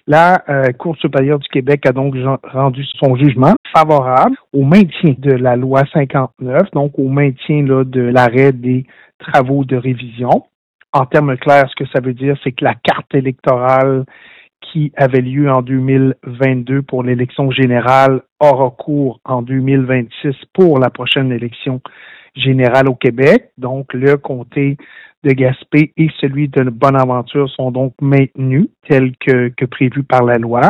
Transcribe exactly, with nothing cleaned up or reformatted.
La euh, Cour supérieure du Québec a donc rendu son jugement favorable au maintien de la loi cinquante-neuf, donc au maintien là, de l'arrêt des travaux de révision. En termes clairs, ce que ça veut dire, c'est que la carte électorale qui avait lieu en deux mille vingt-deux pour l'élection générale aura cours en deux mille vingt-six pour la prochaine élection générale au Québec. Donc, le comté de Gaspé et celui de Bonaventure sont donc maintenus tels que, que prévus par la loi.